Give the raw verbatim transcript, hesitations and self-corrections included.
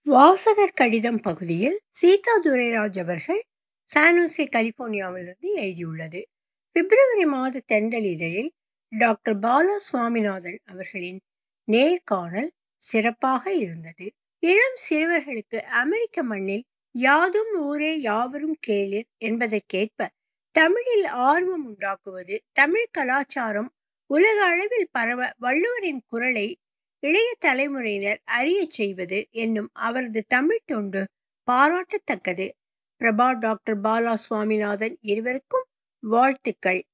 வாசகர் கடிதம் பகுதியில் சீதா துரைராஜ் அவர்கள் சானோசே கலிபோர்னியாவிலிருந்து எழுதியுள்ளது. பிப்ரவரி மாத தென்றல் இதழில் டாக்டர் பாலா சுவாமிநாதன் அவர்களின் நேர்காணல் சிறப்பாக இருந்தது. இளம் சிறுவர்களுக்கு அமெரிக்க மண்ணில் யாதும் ஊரே யாவரும் கேளிர் என்பதற்கேற்ப தமிழில் ஆர்வம் உண்டாக்குவது, தமிழ் கலாச்சாரம் உலக அளவில் பரவ வள்ளுவரின் குரலை இளைய தலைமுறையினர் அறிய செய்வது என்னும் அவரது தமிழ் தொண்டு பாராட்டத்தக்கது. பிரபா, டாக்டர் பாலா சுவாமிநாதன் இருவருக்கும் வாழ்த்துக்கள்.